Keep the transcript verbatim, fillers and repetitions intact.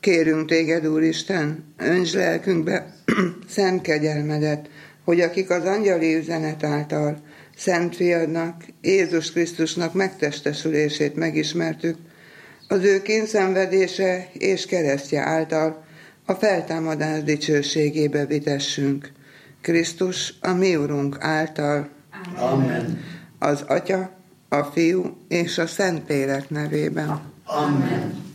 Kérünk téged, Úristen, öntsd lelkünkbe szent kegyelmedet, hogy akik az angyali üzenet által Szent Fiadnak, Jézus Krisztusnak megtestesülését megismertük, az ő kényszenvedése és keresztje által a feltámadás dicsőségébe vitessünk. Krisztus, a mi Urunk által. Amen. Az Atya, a Fiú és a Szentlélek nevében. Amen.